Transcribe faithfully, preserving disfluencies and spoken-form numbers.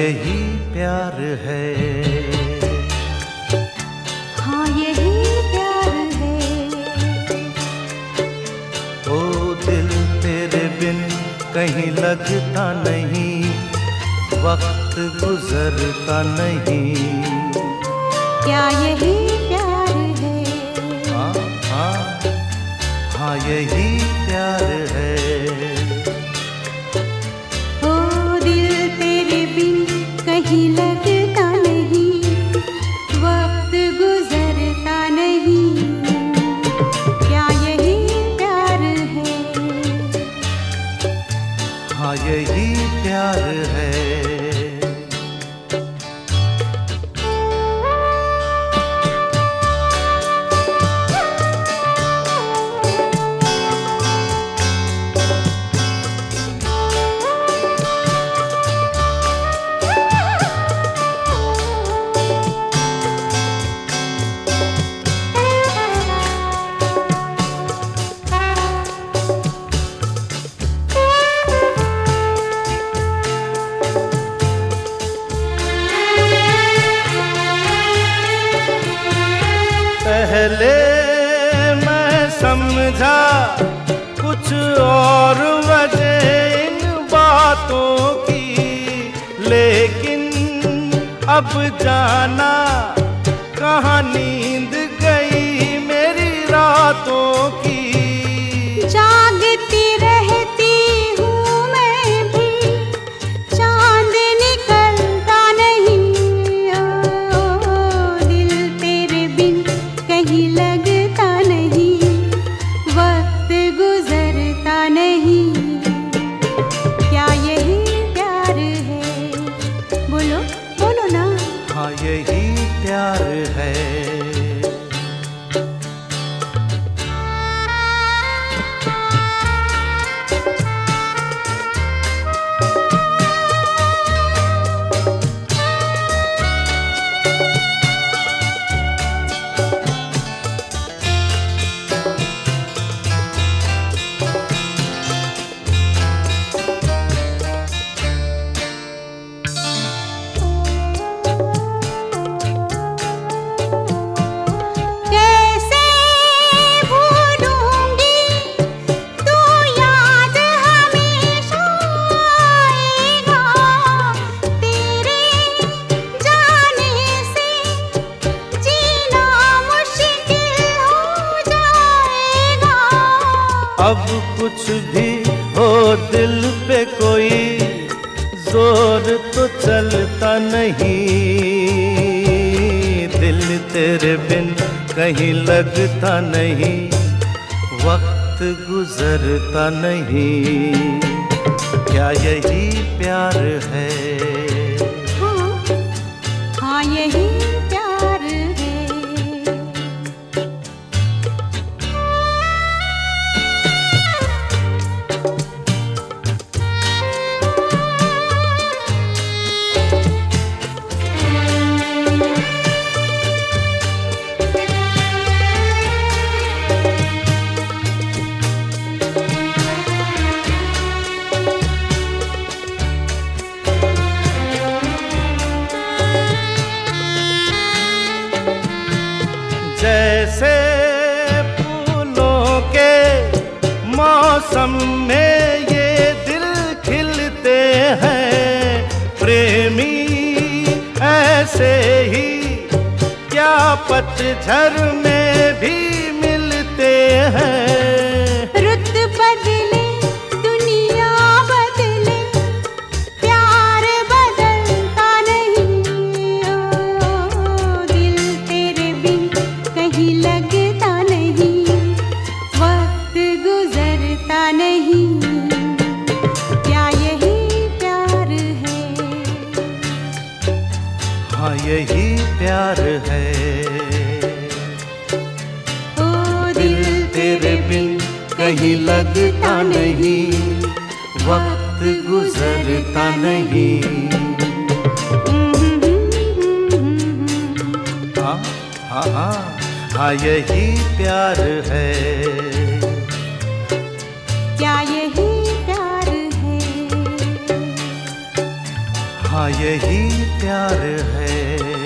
यही प्यार है? हाँ यही प्यार है। ओ दिल तेरे बिन कहीं लगता नहीं, वक्त गुजरता नहीं। क्या यही प्यार है? हाँ हाँ हाँ यही प्यार है। ओ दिल तेरे बिन कहीं लगता नहीं, वक्त गुजरता नहीं। क्या यही प्यार है? हाँ यही प्यार है। पहले मैं समझा कुछ और वजह इन बातों की, लेकिन अब जाना कहाँ नींद गई मेरी रातों की। जागती रहती हूँ मैं भी, चांद निकलता नहीं। ओ दिल तेरे बिन कहीं लगता नहीं, वक्त गुजरता नहीं। क्या यही प्यार है? बोलो बोलो ना। हाँ यही प्यार है। अब कुछ भी हो दिल पे कोई जोर तो चलता नहीं, दिल तेरे बिन कहीं लगता नहीं, वक्त गुजरता नहीं। क्या यही प्यार है? हाँ, हाँ यही प्यार है। जैसे फूलों के मौसम में ये दिल खिलते हैं प्रेमी, ऐसे ही क्या पतझड़ में भी मिलते हैं। रुत बदले दुनिया बदले, प्यार बदलता नहीं। ओ दिल तेरे बिन कहीं लगता नहीं, वक्त गुजरता नहीं। क्या यही प्यार है? हाँ यही प्यार है। ओ दिल तेरे बिन कहीं लगता नहीं, वक्त गुजरता नहीं। हाँ हाँ हाँ हाँ यही प्यार है। क्या यही प्यार है? हाँ यही प्यार है।